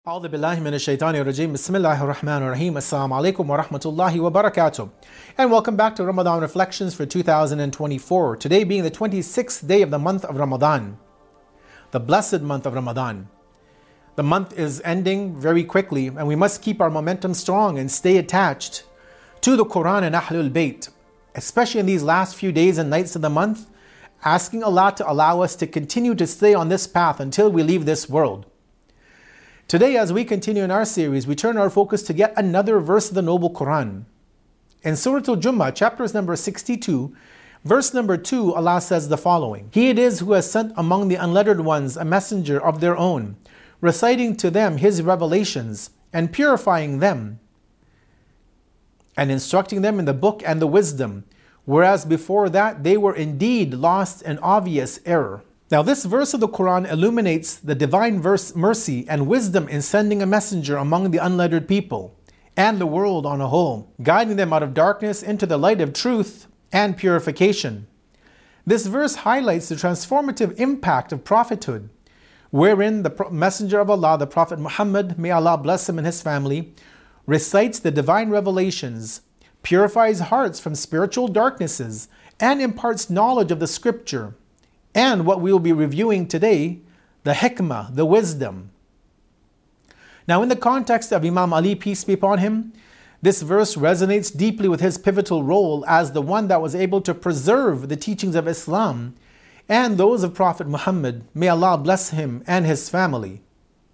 أعوذ بالله من الشيطان الرجيم. بسم الله الرحمن الرحيم. Assalamu alaikum wa rahmatullahi wa barakatuh. And welcome back to Ramadan Reflections for 2024. Today being the 26th day of the month of Ramadan, the blessed month of Ramadan. The month is ending very quickly, and we must keep our momentum strong and stay attached to the Quran and Ahlul Bayt, especially in these last few days and nights of the month, asking Allah to allow us to continue to stay on this path until we leave this world. Today, as we continue in our series, we turn our focus to yet another verse of the Noble Quran. In Surah Al-Jummah, chapters number 62, verse number 2, Allah says the following: He it is who has sent among the unlettered ones a messenger of their own, reciting to them His revelations, and purifying them, and instructing them in the book and the wisdom, whereas before that they were indeed lost in obvious error. Now, this verse of the Quran illuminates the divine mercy and wisdom in sending a messenger among the unlettered people and the world on a whole, guiding them out of darkness into the light of truth and purification. This verse highlights the transformative impact of prophethood, wherein the messenger of Allah, the Prophet Muhammad, may Allah bless him and his family, recites the divine revelations, purifies hearts from spiritual darknesses, and imparts knowledge of the scripture, and what we will be reviewing today, the hikmah, the wisdom. Now, in the context of Imam Ali, peace be upon him, this verse resonates deeply with his pivotal role as the one that was able to preserve the teachings of Islam and those of Prophet Muhammad, may Allah bless him and his family.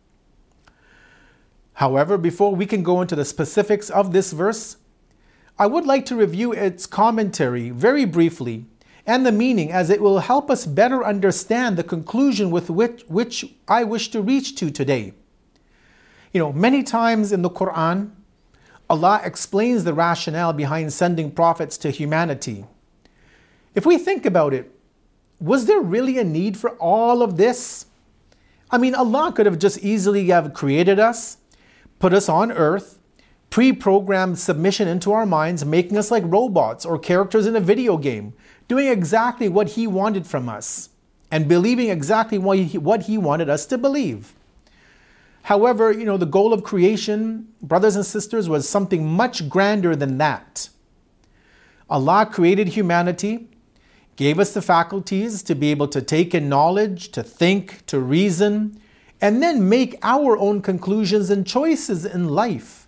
However, before we can go into the specifics of this verse, I would like to review its commentary very briefly and the meaning, as it will help us better understand the conclusion with which I wish to reach to today. Many times in the Quran, Allah explains the rationale behind sending prophets to humanity. If we think about it, was there really a need for all of this? Allah could have just easily have created us, put us on earth, pre-programmed submission into our minds, making us like robots or characters in a video game, doing exactly what He wanted from us and believing exactly what He wanted us to believe. However, the goal of creation, brothers and sisters, was something much grander than that. Allah created humanity, gave us the faculties to be able to take in knowledge, to think, to reason, and then make our own conclusions and choices in life.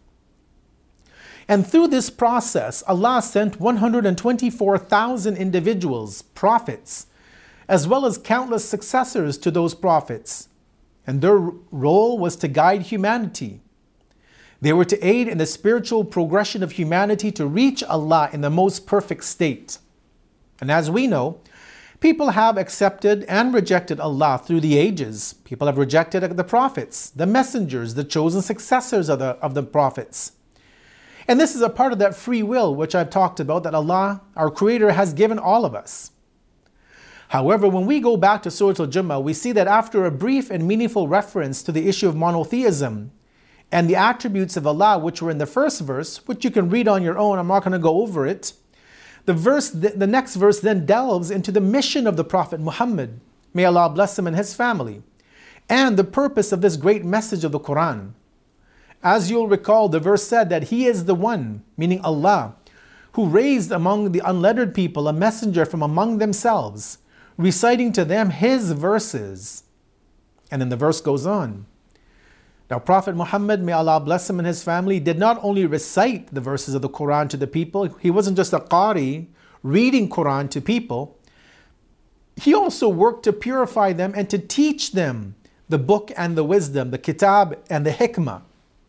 And through this process, Allah sent 124,000 individuals, prophets, as well as countless successors to those prophets. And their role was to guide humanity. They were to aid in the spiritual progression of humanity to reach Allah in the most perfect state. And as we know, people have accepted and rejected Allah through the ages. People have rejected the prophets, the messengers, the chosen successors of the prophets. And this is a part of that free will which I've talked about that Allah, our Creator, has given all of us. However, when we go back to Surah Al-Jummah, we see that after a brief and meaningful reference to the issue of monotheism and the attributes of Allah which were in the first verse, which you can read on your own, I'm not going to go over it, the next verse then delves into the mission of the Prophet Muhammad, may Allah bless him and his family, and the purpose of this great message of the Quran. As you'll recall, the verse said that He is the one, meaning Allah, who raised among the unlettered people a messenger from among themselves, reciting to them His verses. And then the verse goes on. Now, Prophet Muhammad, may Allah bless him and his family, did not only recite the verses of the Quran to the people, he wasn't just a qari reading Quran to people. He also worked to purify them and to teach them the book and the wisdom, the kitab and the hikmah.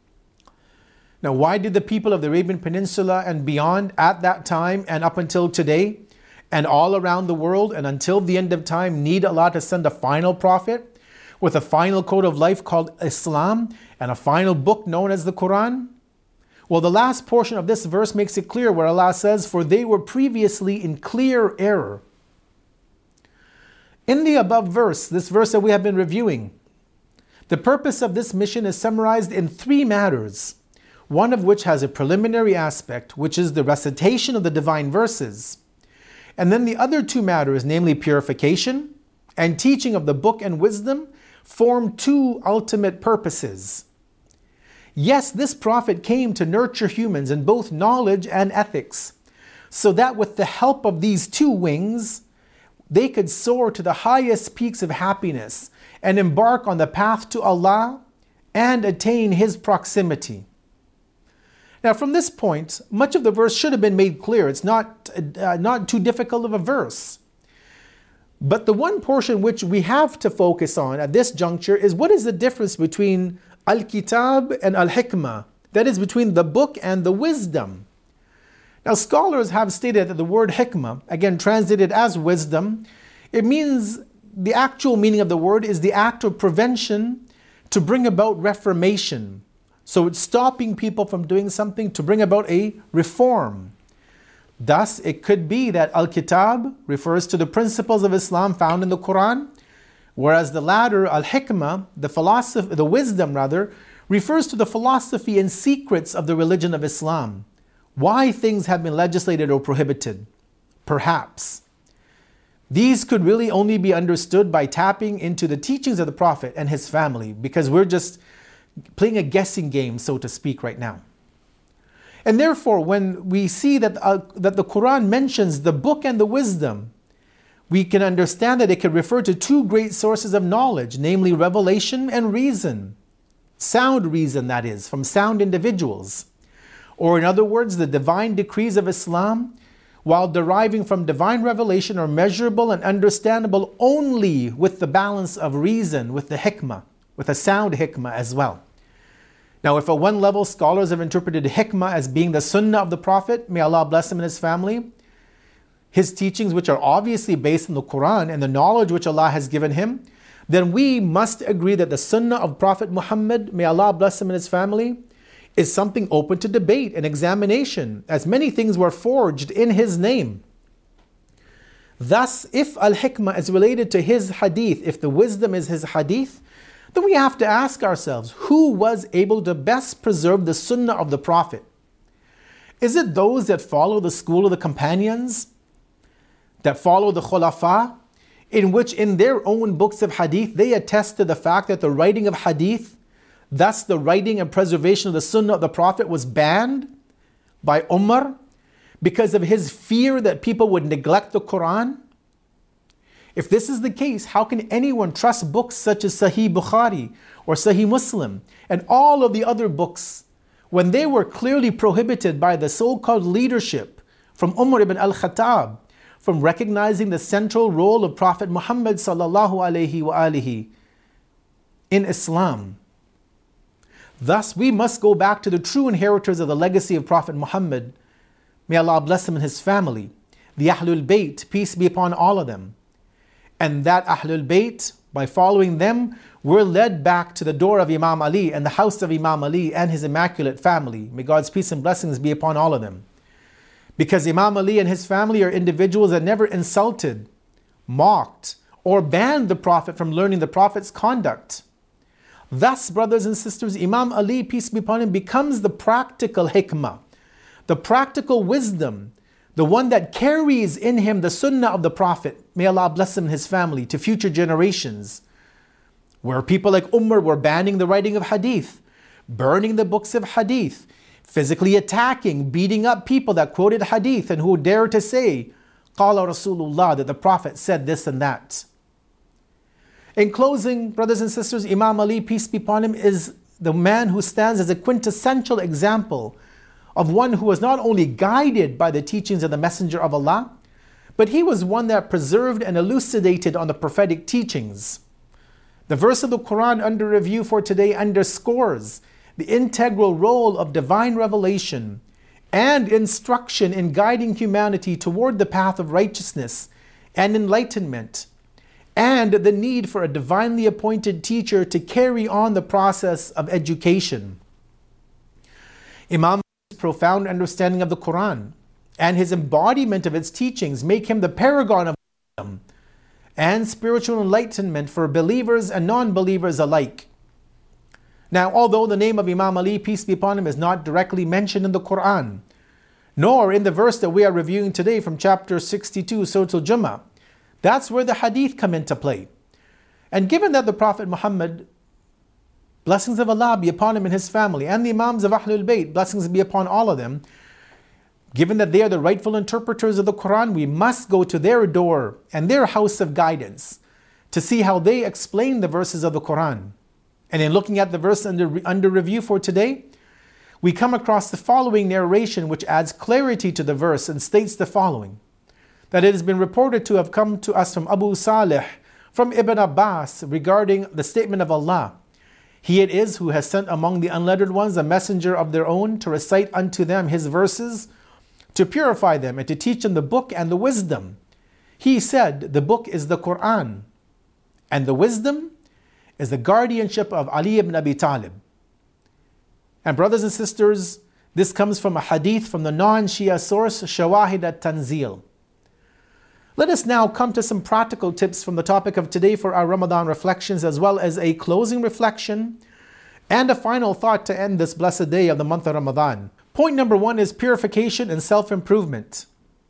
Now, why did the people of the Arabian Peninsula and beyond at that time and up until today and all around the world and until the end of time need Allah to send a final prophet with a final code of life called Islam and a final book known as the Quran? Well, the last portion of this verse makes it clear where Allah says, "For they were previously in clear error." In the above verse, this verse that we have been reviewing, the purpose of this mission is summarized in three matters, one of which has a preliminary aspect, which is the recitation of the divine verses. And then the other two matters, namely purification and teaching of the book and wisdom, form two ultimate purposes. Yes, this prophet came to nurture humans in both knowledge and ethics, so that with the help of these two wings, they could soar to the highest peaks of happiness and embark on the path to Allah and attain His proximity. Now, from this point, much of the verse should have been made clear. It's not too difficult of a verse. But the one portion which we have to focus on at this juncture is what is the difference between Al-Kitab and Al-Hikmah? That is, between the book and the wisdom. Now, scholars have stated that the word hikmah, again translated as wisdom, it means, the actual meaning of the word is the act of prevention to bring about reformation. So it's stopping people from doing something to bring about a reform. Thus, it could be that Al-Kitab refers to the principles of Islam found in the Quran, whereas the latter, Al-Hikmah, the wisdom rather, refers to the philosophy and secrets of the religion of Islam. Why things have been legislated or prohibited? Perhaps. These could really only be understood by tapping into the teachings of the Prophet and his family, because we're just playing a guessing game, so to speak, right now. And therefore, when we see that the Quran mentions the book and the wisdom, we can understand that it could refer to two great sources of knowledge, namely revelation and reason. Sound reason, that is, from sound individuals. Or in other words, the divine decrees of Islam, while deriving from divine revelation, are measurable and understandable only with the balance of reason, with the hikmah, with a sound hikmah as well. Now, if at one level scholars have interpreted hikmah as being the sunnah of the Prophet, may Allah bless him and his family, his teachings which are obviously based on the Quran and the knowledge which Allah has given him, then we must agree that the sunnah of Prophet Muhammad, may Allah bless him and his family, is something open to debate and examination, as many things were forged in his name. Thus, if al-hikmah is related to his hadith, if the wisdom is his hadith, then we have to ask ourselves, who was able to best preserve the sunnah of the Prophet? Is it those that follow the school of the companions, that follow the khulafa, in which in their own books of hadith, they attest to the fact that the writing of hadith, thus the writing and preservation of the sunnah of the Prophet, was banned by Umar because of his fear that people would neglect the Quran? If this is the case, how can anyone trust books such as Sahih Bukhari or Sahih Muslim and all of the other books when they were clearly prohibited by the so-called leadership from Umar ibn al-Khattab from recognizing the central role of Prophet Muhammad sallallahu alaihi wasallam in Islam? Thus, we must go back to the true inheritors of the legacy of Prophet Muhammad, may Allah bless him and his family, the Ahlul Bayt, peace be upon all of them. And that Ahlul Bayt, by following them, were led back to the door of Imam Ali and the house of Imam Ali and his immaculate family. May God's peace and blessings be upon all of them. Because Imam Ali and his family are individuals that never insulted, mocked, or banned the Prophet from learning the Prophet's conduct. Thus, brothers and sisters, Imam Ali, peace be upon him, becomes the practical hikmah, the practical wisdom, the one that carries in him the sunnah of the Prophet, may Allah bless him and his family, to future generations. Where people like Umar were banning the writing of hadith, burning the books of hadith, physically attacking, beating up people that quoted hadith and who dared to say, Qala Rasulullah, that the Prophet said this and that. In closing, brothers and sisters, Imam Ali, peace be upon him, is the man who stands as a quintessential example of one who was not only guided by the teachings of the Messenger of Allah, but he was one that preserved and elucidated on the prophetic teachings. The verse of the Quran under review for today underscores the integral role of divine revelation and instruction in guiding humanity toward the path of righteousness and enlightenment, and the need for a divinely appointed teacher to carry on the process of education. Imam Ali's profound understanding of the Quran and his embodiment of its teachings make him the paragon of wisdom and spiritual enlightenment for believers and non-believers alike. Now, although the name of Imam Ali, peace be upon him, is not directly mentioned in the Quran, nor in the verse that we are reviewing today from chapter 62, Surah Al-Jummah, that's where the hadith come into play. And given that the Prophet Muhammad, blessings of Allah be upon him and his family, and the Imams of Ahlul Bayt, blessings be upon all of them, given that they are the rightful interpreters of the Quran, we must go to their door and their house of guidance to see how they explain the verses of the Quran. And in looking at the verse under review for today, we come across the following narration which adds clarity to the verse and states the following: that it has been reported to have come to us from Abu Salih, from Ibn Abbas, regarding the statement of Allah. He it is who has sent among the unlettered ones a messenger of their own to recite unto them his verses, to purify them and to teach them the book and the wisdom. He said, the book is the Quran, and the wisdom is the guardianship of Ali ibn Abi Talib. And brothers and sisters, this comes from a hadith from the non-Shia source, Shawahid at-Tanzil. Let us now come to some practical tips from the topic of today for our Ramadan reflections, as well as a closing reflection and a final thought to end this blessed day of the month of Ramadan. Point number 1 is purification and self-improvement.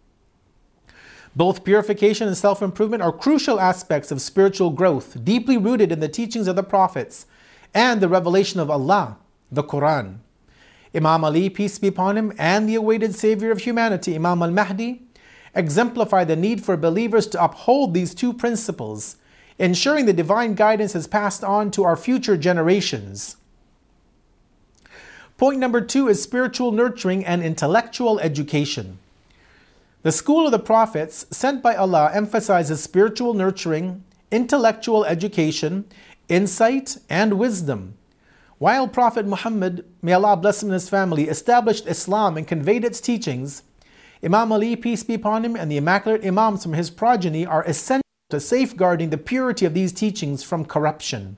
Both purification and self-improvement are crucial aspects of spiritual growth, deeply rooted in the teachings of the prophets and the revelation of Allah, the Quran. Imam Ali, peace be upon him, and the awaited savior of humanity, Imam al-Mahdi, exemplify the need for believers to uphold these two principles, ensuring the divine guidance is passed on to our future generations. Point number 2 is spiritual nurturing and intellectual education. The school of the prophets sent by Allah emphasizes spiritual nurturing, intellectual education, insight, and wisdom. While Prophet Muhammad, may Allah bless him and his family, established Islam and conveyed its teachings, Imam Ali, peace be upon him, and the immaculate Imams from his progeny are essential to safeguarding the purity of these teachings from corruption.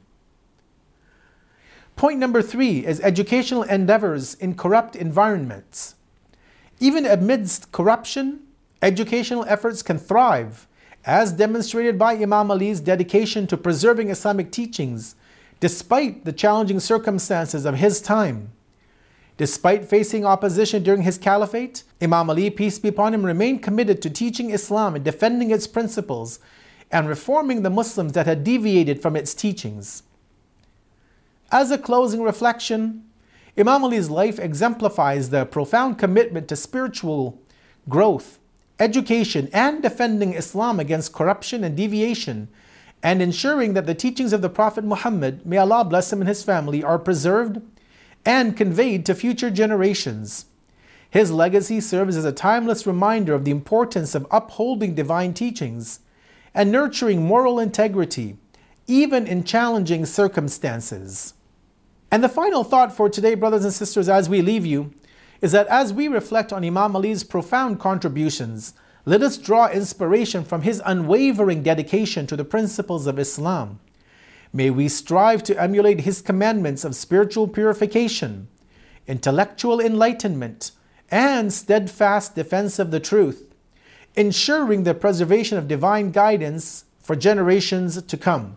Point number 3 is educational endeavors in corrupt environments. Even amidst corruption, educational efforts can thrive, as demonstrated by Imam Ali's dedication to preserving Islamic teachings despite the challenging circumstances of his time. Despite facing opposition during his caliphate, Imam Ali, peace be upon him, remained committed to teaching Islam and defending its principles and reforming the Muslims that had deviated from its teachings. As a closing reflection, Imam Ali's life exemplifies the profound commitment to spiritual growth, education, and defending Islam against corruption and deviation, and ensuring that the teachings of the Prophet Muhammad, may Allah bless him and his family, are preserved and conveyed to future generations. His legacy serves as a timeless reminder of the importance of upholding divine teachings and nurturing moral integrity, even in challenging circumstances. And the final thought for today, brothers and sisters, as we leave you, is that as we reflect on Imam Ali's profound contributions, let us draw inspiration from his unwavering dedication to the principles of Islam. May we strive to emulate his commandments of spiritual purification, intellectual enlightenment, and steadfast defense of the truth, ensuring the preservation of divine guidance for generations to come.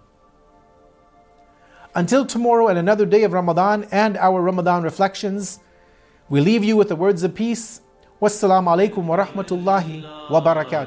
Until tomorrow and another day of Ramadan and our Ramadan reflections, we leave you with the words of peace. Wassalamu alaikum wa rahmatullahi wa barakatuh.